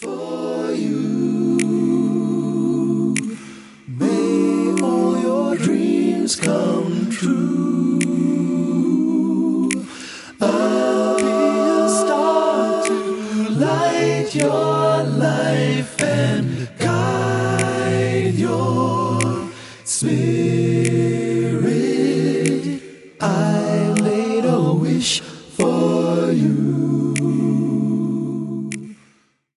for you. May all your dreams come true. I'll be a star to light your life and guide